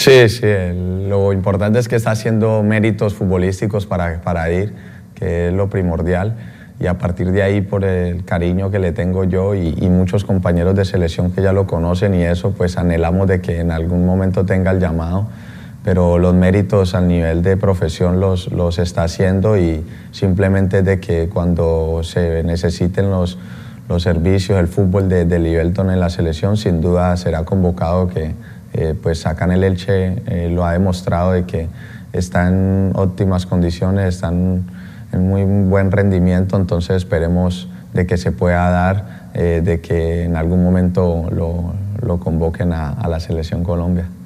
Sí, sí, lo importante es que está haciendo méritos futbolísticos para ir, que es lo primordial, y a partir de ahí, por el cariño que le tengo yo y muchos compañeros de selección que ya lo conocen y eso, pues anhelamos de que en algún momento tenga el llamado, pero los méritos al nivel de profesión los está haciendo, y simplemente de que cuando se necesiten los servicios, el fútbol de Livelton en la selección, sin duda será convocado, que pues acá en el Elche lo ha demostrado de que está en óptimas condiciones, están en muy buen rendimiento, entonces esperemos de que se pueda dar, de que en algún momento lo convoquen a la selección Colombia.